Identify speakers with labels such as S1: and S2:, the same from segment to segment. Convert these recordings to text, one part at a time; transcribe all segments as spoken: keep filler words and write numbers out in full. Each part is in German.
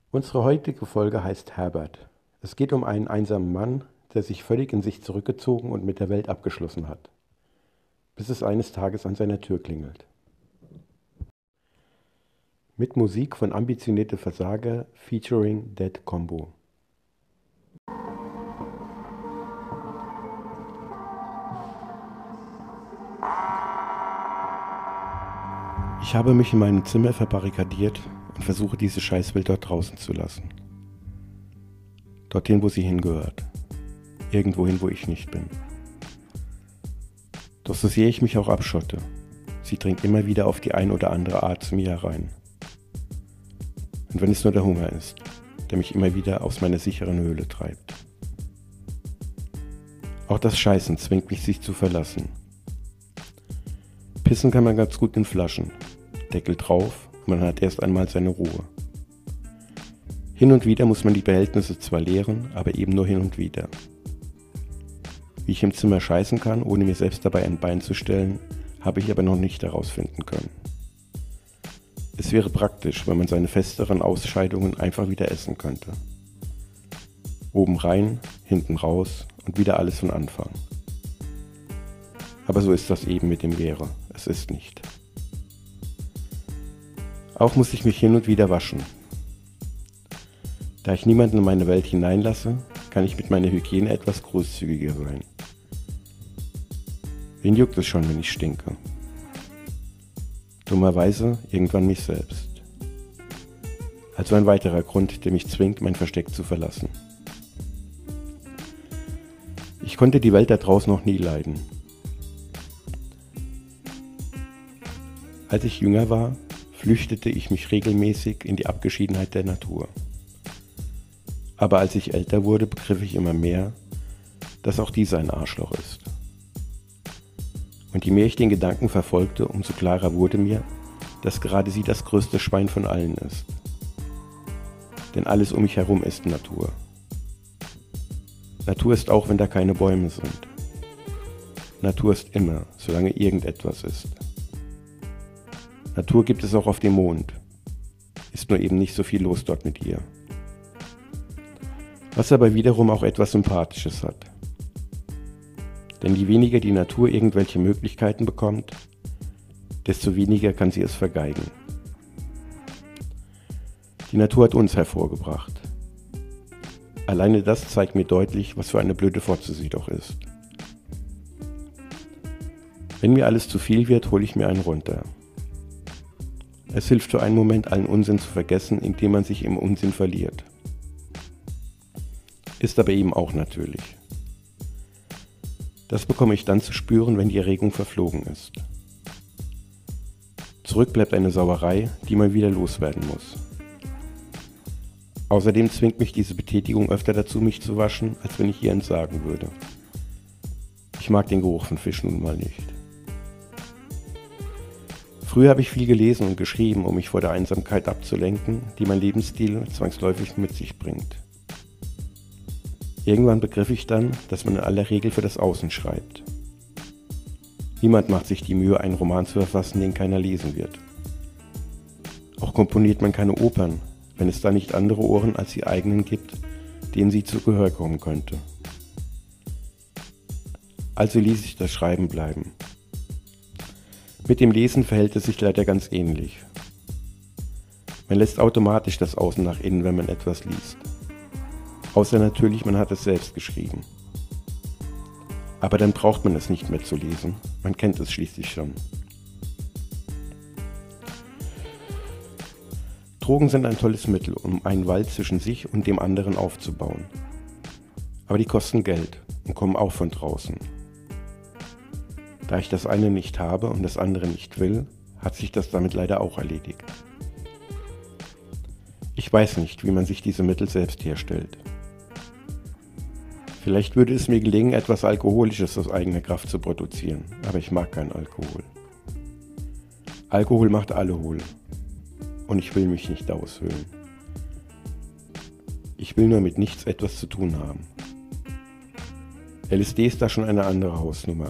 S1: Unsere heutige Folge heißt Herbert. Es geht um einen einsamen Mann, der sich völlig in sich zurückgezogen und mit der Welt abgeschlossen hat, bis es eines Tages an seiner Tür klingelt. Mit Musik von Ambitionierte Versager featuring Dead Combo. Ich habe mich in meinem Zimmer verbarrikadiert und versuche diese Scheißwelt dort draußen zu lassen. Dorthin, wo sie hingehört. Irgendwohin, wo ich nicht bin. Doch so sehr ich mich auch abschotte, sie dringt immer wieder auf die ein oder andere Art zu mir herein. Und wenn es nur der Hunger ist, der mich immer wieder aus meiner sicheren Höhle treibt. Auch das Scheißen zwingt mich, sich zu verlassen. Pissen kann man ganz gut in Flaschen. Deckel drauf und man hat erst einmal seine Ruhe. Hin und wieder muss man die Behältnisse zwar leeren, aber eben nur hin und wieder. Wie ich im Zimmer scheißen kann, ohne mir selbst dabei ein Bein zu stellen, habe ich aber noch nicht herausfinden können. Es wäre praktisch, wenn man seine festeren Ausscheidungen einfach wieder essen könnte. Oben rein, hinten raus und wieder alles von Anfang. Aber so ist das eben mit dem Wäre. Es ist nicht. Auch muss ich mich hin und wieder waschen. Da ich niemanden in meine Welt hineinlasse, kann ich mit meiner Hygiene etwas großzügiger sein. Wen juckt es schon, wenn ich stinke? Dummerweise irgendwann mich selbst. Also ein weiterer Grund, der mich zwingt, mein Versteck zu verlassen. Ich konnte die Welt da draußen noch nie leiden. Als ich jünger war, flüchtete ich mich regelmäßig in die Abgeschiedenheit der Natur. Aber als ich älter wurde, begriff ich immer mehr, dass auch dies ein Arschloch ist. Und je mehr ich den Gedanken verfolgte, umso klarer wurde mir, dass gerade sie das größte Schwein von allen ist. Denn alles um mich herum ist Natur. Natur ist auch, wenn da keine Bäume sind. Natur ist immer, solange irgendetwas ist. Natur gibt es auch auf dem Mond. Ist nur eben nicht so viel los dort mit ihr. Was aber wiederum auch etwas Sympathisches hat. Denn je weniger die Natur irgendwelche Möglichkeiten bekommt, desto weniger kann sie es vergeigen. Die Natur hat uns hervorgebracht. Alleine das zeigt mir deutlich, was für eine blöde Fotze sie doch ist. Wenn mir alles zu viel wird, hole ich mir einen runter. Es hilft für einen Moment, allen Unsinn zu vergessen, indem man sich im Unsinn verliert. Ist aber eben auch natürlich. Das bekomme ich dann zu spüren, wenn die Erregung verflogen ist. Zurück bleibt eine Sauerei, die man wieder loswerden muss. Außerdem zwingt mich diese Betätigung öfter dazu, mich zu waschen, als wenn ich ihr entsagen würde. Ich mag den Geruch von Fisch nun mal nicht. Früher habe ich viel gelesen und geschrieben, um mich vor der Einsamkeit abzulenken, die mein Lebensstil zwangsläufig mit sich bringt. Irgendwann begriff ich dann, dass man in aller Regel für das Außen schreibt. Niemand macht sich die Mühe, einen Roman zu verfassen, den keiner lesen wird. Auch komponiert man keine Opern, wenn es da nicht andere Ohren als die eigenen gibt, denen sie zu Gehör kommen könnte. Also ließ ich das Schreiben bleiben. Mit dem Lesen verhält es sich leider ganz ähnlich. Man lässt automatisch das Außen nach innen, wenn man etwas liest. Außer natürlich, man hat es selbst geschrieben. Aber dann braucht man es nicht mehr zu lesen. Man kennt es schließlich schon. Drogen sind ein tolles Mittel, um einen Wald zwischen sich und dem anderen aufzubauen. Aber die kosten Geld und kommen auch von draußen. Da ich das eine nicht habe und das andere nicht will, hat sich das damit leider auch erledigt. Ich weiß nicht, wie man sich diese Mittel selbst herstellt. Vielleicht würde es mir gelingen, etwas Alkoholisches aus eigener Kraft zu produzieren, aber ich mag keinen Alkohol. Alkohol macht alle hohl. Und ich will mich nicht aushöhlen. Ich will nur mit nichts etwas zu tun haben. L S D ist da schon eine andere Hausnummer.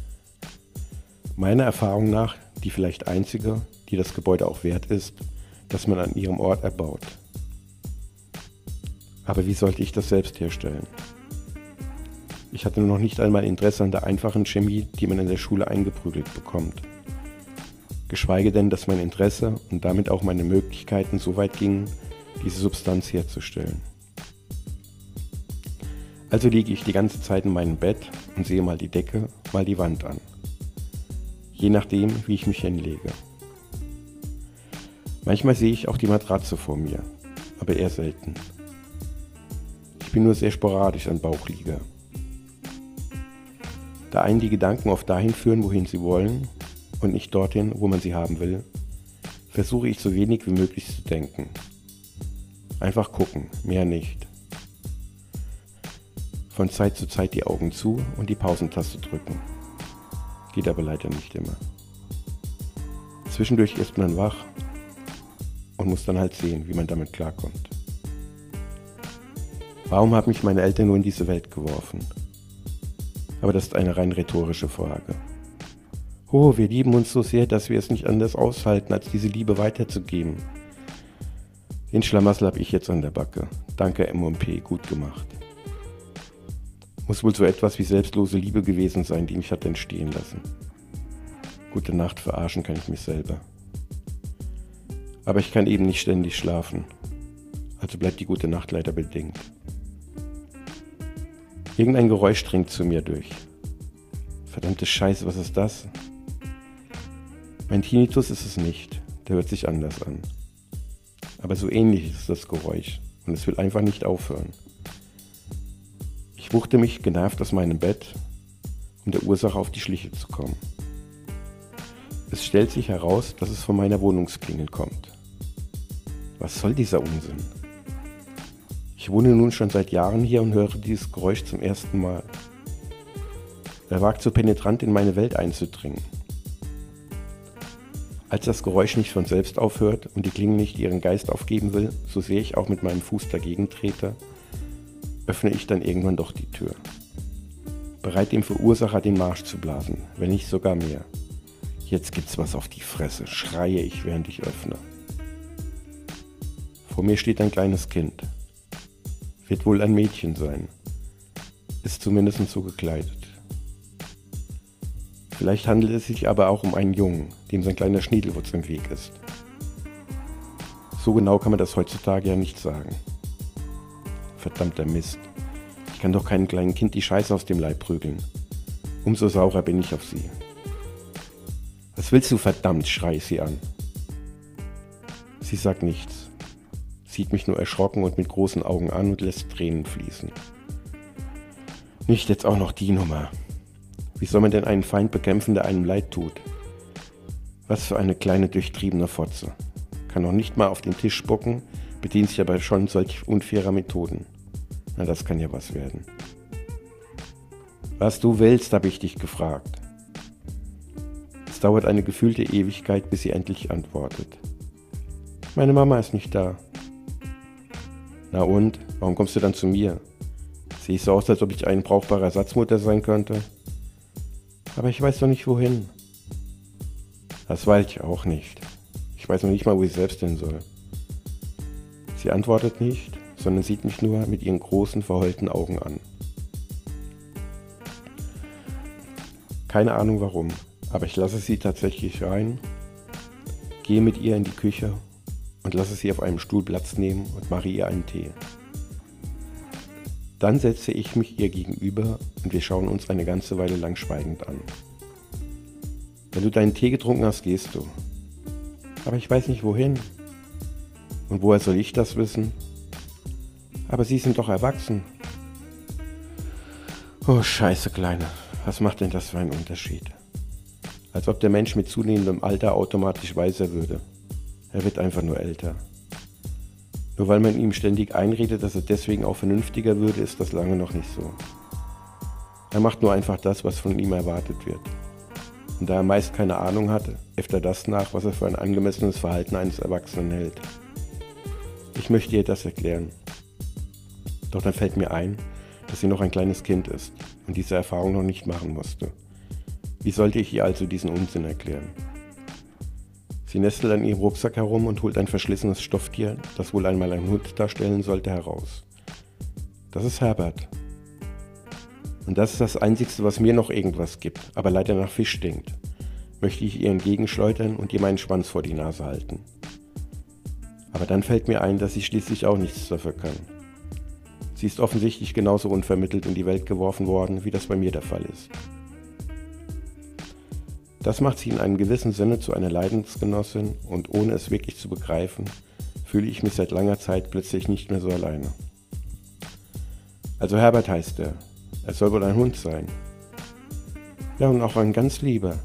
S1: Meiner Erfahrung nach die vielleicht einzige, die das Gebäude auch wert ist, das man an ihrem Ort erbaut. Aber wie sollte ich das selbst herstellen? Ich hatte noch nicht einmal Interesse an der einfachen Chemie, die man in der Schule eingeprügelt bekommt. Geschweige denn, dass mein Interesse und damit auch meine Möglichkeiten so weit gingen, diese Substanz herzustellen. Also liege ich die ganze Zeit in meinem Bett und sehe mal die Decke, mal die Wand an. Je nachdem, wie ich mich hinlege. Manchmal sehe ich auch die Matratze vor mir, aber eher selten. Ich bin nur sehr sporadisch an Bauchlieger. Da einen die Gedanken oft dahin führen, wohin sie wollen und nicht dorthin, wo man sie haben will, versuche ich so wenig wie möglich zu denken. Einfach gucken, mehr nicht. Von Zeit zu Zeit die Augen zu und die Pausentaste drücken. Geht aber leider nicht immer. Zwischendurch ist man wach und muss dann halt sehen, wie man damit klarkommt. Warum haben mich meine Eltern nur in diese Welt geworfen? Aber das ist eine rein rhetorische Frage. Oh, wir lieben uns so sehr, dass wir es nicht anders aushalten, als diese Liebe weiterzugeben. Den Schlamassel habe ich jetzt an der Backe. Danke M und P, gut gemacht. Muss wohl so etwas wie selbstlose Liebe gewesen sein, die mich hat entstehen lassen. Gute Nacht, verarschen kann ich mich selber. Aber ich kann eben nicht ständig schlafen. Also bleibt die gute Nacht leider bedingt. Irgendein Geräusch dringt zu mir durch. Verdammte Scheiße, was ist das? Mein Tinnitus ist es nicht, der hört sich anders an. Aber so ähnlich ist das Geräusch und es will einfach nicht aufhören. Ich wuchte mich genervt aus meinem Bett, um der Ursache auf die Schliche zu kommen. Es stellt sich heraus, dass es von meiner Wohnungsklingel kommt. Was soll dieser Unsinn? Ich wohne nun schon seit Jahren hier und höre dieses Geräusch zum ersten Mal. Wer wagt so penetrant in meine Welt einzudringen? Als das Geräusch nicht von selbst aufhört und die Klingel nicht ihren Geist aufgeben will, so sehr ich auch mit meinem Fuß dagegen trete, öffne ich dann irgendwann doch die Tür. Bereit dem Verursacher den Marsch zu blasen, wenn nicht sogar mehr. Jetzt gibt's was auf die Fresse, schreie ich, während ich öffne. Vor mir steht ein kleines Kind. Wird wohl ein Mädchen sein. Ist zumindest so gekleidet. Vielleicht handelt es sich aber auch um einen Jungen, dem sein kleiner Schniedelwutz im Weg ist. So genau kann man das heutzutage ja nicht sagen. Verdammter Mist. Ich kann doch keinem kleinen Kind die Scheiße aus dem Leib prügeln. Umso saurer bin ich auf sie. Was willst du, verdammt, schreie ich sie an. Sie sagt nichts, sieht mich nur erschrocken und mit großen Augen an und lässt Tränen fließen. Nicht jetzt auch noch die Nummer. Wie soll man denn einen Feind bekämpfen, der einem leid tut? Was für eine kleine durchtriebene Fotze. Kann noch nicht mal auf den Tisch spucken, bedient sich aber schon solch unfairer Methoden. Na, das kann ja was werden. Was du willst, habe ich dich gefragt. Es dauert eine gefühlte Ewigkeit, bis sie endlich antwortet. Meine Mama ist nicht da. Na und? Warum kommst du dann zu mir? Sehe ich so aus, als ob ich eine brauchbare Ersatzmutter sein könnte? Aber ich weiß doch nicht wohin. Das weiß ich auch nicht. Ich weiß noch nicht mal, wo ich selbst hin soll. Sie antwortet nicht, sondern sieht mich nur mit ihren großen, verheulten Augen an. Keine Ahnung warum, aber ich lasse sie tatsächlich rein, gehe mit ihr in die Küche und lasse sie auf einem Stuhl Platz nehmen und mache ihr einen Tee. Dann setze ich mich ihr gegenüber und wir schauen uns eine ganze Weile lang schweigend an. Wenn du deinen Tee getrunken hast, gehst du. Aber ich weiß nicht wohin. Und woher soll ich das wissen? Aber sie sind doch erwachsen. Oh, scheiße, Kleine. Was macht denn das für einen Unterschied? Als ob der Mensch mit zunehmendem Alter automatisch weiser würde. Er wird einfach nur älter. Nur weil man ihm ständig einredet, dass er deswegen auch vernünftiger würde, ist das lange noch nicht so. Er macht nur einfach das, was von ihm erwartet wird. Und da er meist keine Ahnung hat, äfft er das nach, was er für ein angemessenes Verhalten eines Erwachsenen hält. Ich möchte ihr das erklären. Doch dann fällt mir ein, dass sie noch ein kleines Kind ist und diese Erfahrung noch nicht machen musste. Wie sollte ich ihr also diesen Unsinn erklären? Sie nestelt an ihrem Rucksack herum und holt ein verschlissenes Stofftier, das wohl einmal ein Hund darstellen sollte, heraus. Das ist Herbert. Und das ist das Einzigste, was mir noch irgendwas gibt, aber leider nach Fisch stinkt. Möchte ich ihr entgegenschleudern und ihr meinen Schwanz vor die Nase halten. Aber dann fällt mir ein, dass sie schließlich auch nichts dafür kann. Sie ist offensichtlich genauso unvermittelt in die Welt geworfen worden, wie das bei mir der Fall ist. Das macht sie in einem gewissen Sinne zu einer Leidensgenossin und ohne es wirklich zu begreifen, fühle ich mich seit langer Zeit plötzlich nicht mehr so alleine. Also Herbert heißt er. Er soll wohl ein Hund sein. Ja, und auch ein ganz lieber.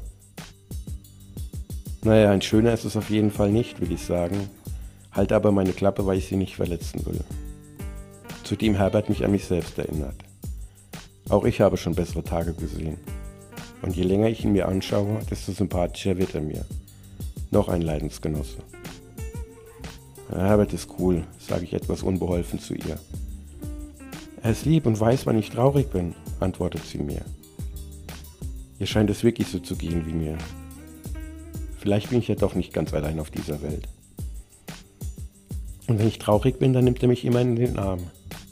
S1: Naja, ein schöner ist es auf jeden Fall nicht, will ich sagen. Halte aber meine Klappe, weil ich sie nicht verletzen will. Zudem Herbert mich an mich selbst erinnert. Auch ich habe schon bessere Tage gesehen. Und je länger ich ihn mir anschaue, desto sympathischer wird er mir. Noch ein Leidensgenosse. Ja, Herbert ist cool, sage ich etwas unbeholfen zu ihr. Er ist lieb und weiß, wann ich traurig bin, antwortet sie mir. Ihr scheint es wirklich so zu gehen wie mir. Vielleicht bin ich ja doch nicht ganz allein auf dieser Welt. Und wenn ich traurig bin, dann nimmt er mich immer in den Arm.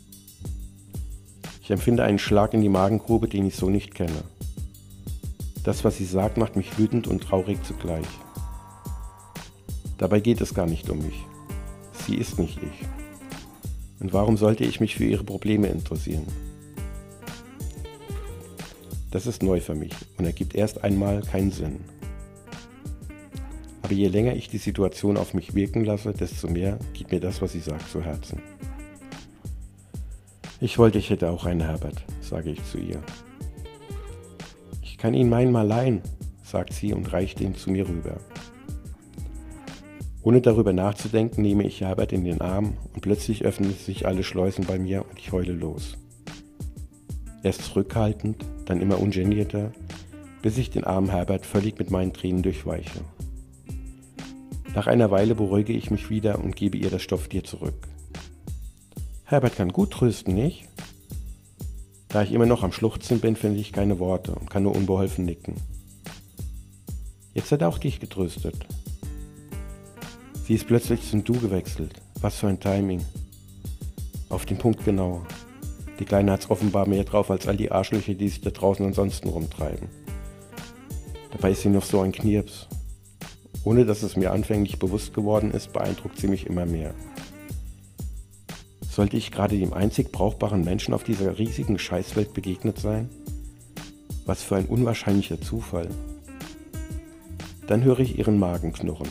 S1: Ich empfinde einen Schlag in die Magengrube, den ich so nicht kenne. Das, was sie sagt, macht mich wütend und traurig zugleich. Dabei geht es gar nicht um mich. Sie ist nicht ich. Und warum sollte ich mich für ihre Probleme interessieren? Das ist neu für mich und ergibt erst einmal keinen Sinn. Aber je länger ich die Situation auf mich wirken lasse, desto mehr geht mir das, was sie sagt, zu Herzen. Ich wollte, ich hätte auch einen Herbert, sage ich zu ihr. Ich kann ihn meinen mal leihen, sagt sie und reicht ihn zu mir rüber. Ohne darüber nachzudenken, nehme ich Herbert in den Arm und plötzlich öffnen sich alle Schleusen bei mir und ich heule los. Erst zurückhaltend, dann immer ungenierter, bis ich den armen Herbert völlig mit meinen Tränen durchweiche. Nach einer Weile beruhige ich mich wieder und gebe ihr das Stofftier zurück. Herbert kann gut trösten, nicht? Da ich immer noch am Schluchzen bin, finde ich keine Worte und kann nur unbeholfen nicken. Jetzt hat er auch dich getröstet. Sie ist plötzlich zum Du gewechselt. Was für ein Timing. Auf den Punkt genau. Die Kleine hat's offenbar mehr drauf als all die Arschlöcher, die sich da draußen ansonsten rumtreiben. Dabei ist sie noch so ein Knirps. Ohne dass es mir anfänglich bewusst geworden ist, beeindruckt sie mich immer mehr. Sollte ich gerade dem einzig brauchbaren Menschen auf dieser riesigen Scheißwelt begegnet sein? Was für ein unwahrscheinlicher Zufall. Dann höre ich ihren Magen knurren.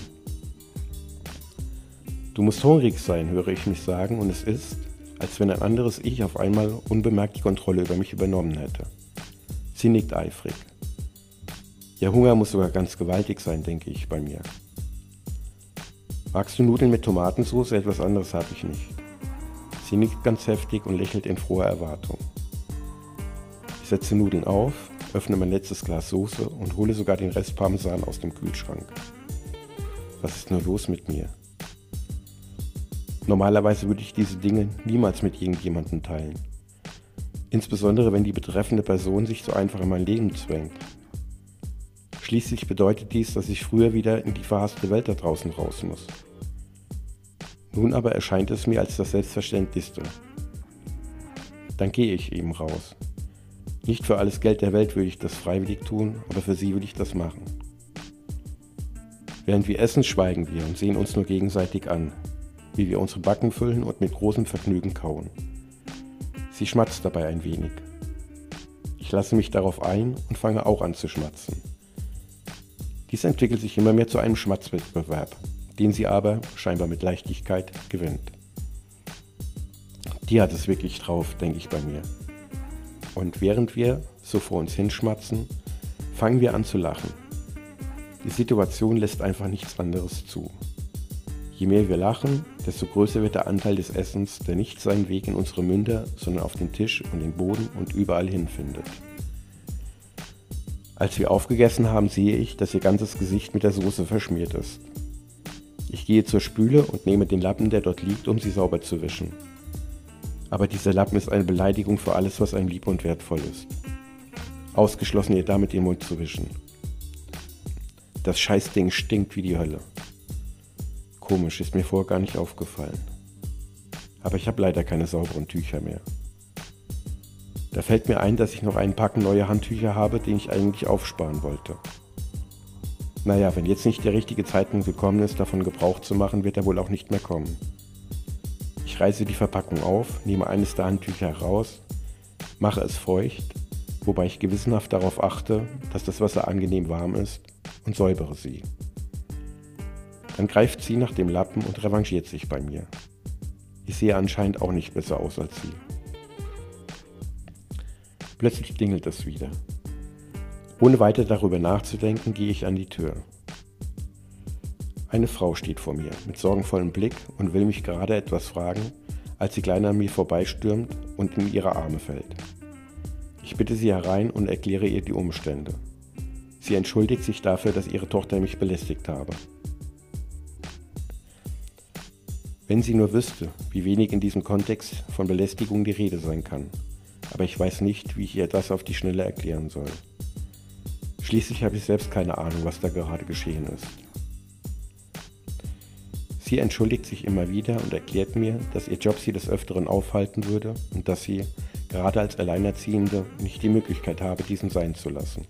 S1: Du musst hungrig sein, höre ich mich sagen, und es ist, als wenn ein anderes Ich auf einmal unbemerkt die Kontrolle über mich übernommen hätte. Sie nickt eifrig. Ihr Hunger muss sogar ganz gewaltig sein, denke ich bei mir. Magst du Nudeln mit Tomatensauce? Etwas anderes habe ich nicht. Sie nickt ganz heftig und lächelt in froher Erwartung. Ich setze Nudeln auf, öffne mein letztes Glas Soße und hole sogar den Rest Parmesan aus dem Kühlschrank. Was ist nur los mit mir? Normalerweise würde ich diese Dinge niemals mit irgendjemandem teilen. Insbesondere wenn die betreffende Person sich so einfach in mein Leben zwängt. Schließlich bedeutet dies, dass ich früher wieder in die verhasste Welt da draußen raus muss. Nun aber erscheint es mir als das Selbstverständlichste. Dann gehe ich eben raus. Nicht für alles Geld der Welt würde ich das freiwillig tun, aber für sie würde ich das machen. Während wir essen, schweigen wir und sehen uns nur gegenseitig an, wie wir unsere Backen füllen und mit großem Vergnügen kauen. Sie schmatzt dabei ein wenig. Ich lasse mich darauf ein und fange auch an zu schmatzen. Dies entwickelt sich immer mehr zu einem Schmatzwettbewerb, den sie aber, scheinbar mit Leichtigkeit, gewinnt. Die hat es wirklich drauf, denke ich bei mir. Und während wir so vor uns hinschmatzen, fangen wir an zu lachen. Die Situation lässt einfach nichts anderes zu. Je mehr wir lachen, desto größer wird der Anteil des Essens, der nicht seinen Weg in unsere Münder, sondern auf den Tisch und den Boden und überall hin findet. Als wir aufgegessen haben, sehe ich, dass ihr ganzes Gesicht mit der Soße verschmiert ist. Ich gehe zur Spüle und nehme den Lappen, der dort liegt, um sie sauber zu wischen. Aber dieser Lappen ist eine Beleidigung für alles, was einem lieb und wertvoll ist. Ausgeschlossen, ihr damit den Mund zu wischen. Das Scheißding stinkt wie die Hölle. Komisch, ist mir vorher gar nicht aufgefallen. Aber ich habe leider keine sauberen Tücher mehr. Da fällt mir ein, dass ich noch einen Packen neue Handtücher habe, den ich eigentlich aufsparen wollte. Naja, wenn jetzt nicht der richtige Zeitpunkt gekommen ist, davon Gebrauch zu machen, wird er wohl auch nicht mehr kommen. Ich reiße die Verpackung auf, nehme eines der Handtücher heraus, mache es feucht, wobei ich gewissenhaft darauf achte, dass das Wasser angenehm warm ist, und säubere sie. Dann greift sie nach dem Lappen und revanchiert sich bei mir. Ich sehe anscheinend auch nicht besser aus als sie. Plötzlich klingelt es wieder. Ohne weiter darüber nachzudenken, gehe ich an die Tür. Eine Frau steht vor mir mit sorgenvollem Blick und will mich gerade etwas fragen, als die Kleine an mir vorbeistürmt und in ihre Arme fällt. Ich bitte sie herein und erkläre ihr die Umstände. Sie entschuldigt sich dafür, dass ihre Tochter mich belästigt habe. Wenn sie nur wüsste, wie wenig in diesem Kontext von Belästigung die Rede sein kann. Aber ich weiß nicht, wie ich ihr das auf die Schnelle erklären soll. Schließlich habe ich selbst keine Ahnung, was da gerade geschehen ist. Sie entschuldigt sich immer wieder und erklärt mir, dass ihr Job sie des Öfteren aufhalten würde und dass sie, gerade als Alleinerziehende, nicht die Möglichkeit habe, diesen sein zu lassen.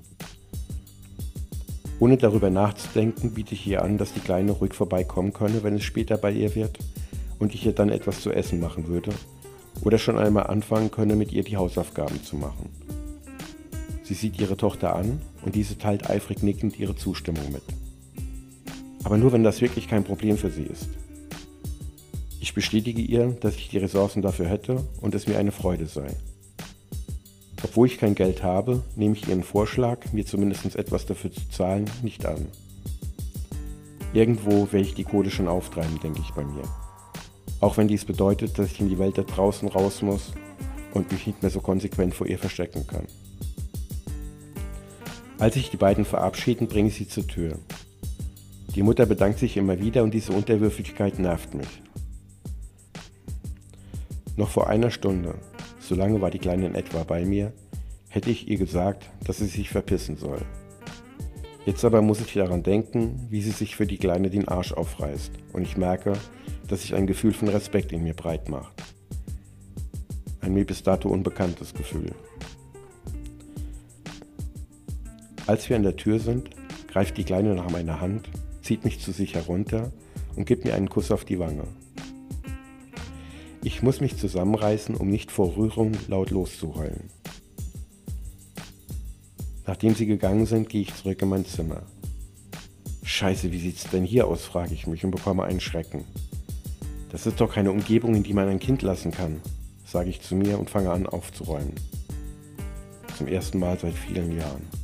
S1: Ohne darüber nachzudenken, biete ich ihr an, dass die Kleine ruhig vorbeikommen könne, wenn es später bei ihr wird und ich ihr dann etwas zu essen machen würde oder schon einmal anfangen könne, mit ihr die Hausaufgaben zu machen. Sie sieht ihre Tochter an und diese teilt eifrig nickend ihre Zustimmung mit. Aber nur, wenn das wirklich kein Problem für sie ist. Ich bestätige ihr, dass ich die Ressourcen dafür hätte und es mir eine Freude sei. Obwohl ich kein Geld habe, nehme ich ihren Vorschlag, mir zumindest etwas dafür zu zahlen, nicht an. Irgendwo werde ich die Kohle schon auftreiben, denke ich bei mir. Auch wenn dies bedeutet, dass ich in die Welt da draußen raus muss und mich nicht mehr so konsequent vor ihr verstecken kann. Als sich die beiden verabschieden, bringe ich sie zur Tür. Die Mutter bedankt sich immer wieder und diese Unterwürfigkeit nervt mich. Noch vor einer Stunde, so lange war die Kleine in etwa bei mir, hätte ich ihr gesagt, dass sie sich verpissen soll. Jetzt aber muss ich daran denken, wie sie sich für die Kleine den Arsch aufreißt und ich merke, dass sich ein Gefühl von Respekt in mir breit macht. Ein mir bis dato unbekanntes Gefühl. Als wir an der Tür sind, greift die Kleine nach meiner Hand, zieht mich zu sich herunter und gibt mir einen Kuss auf die Wange. Ich muss mich zusammenreißen, um nicht vor Rührung laut loszuheulen. Nachdem sie gegangen sind, gehe ich zurück in mein Zimmer. Scheiße, wie sieht's denn hier aus, frage ich mich und bekomme einen Schrecken. Das ist doch keine Umgebung, in die man ein Kind lassen kann, sage ich zu mir und fange an aufzuräumen. Zum ersten Mal seit vielen Jahren.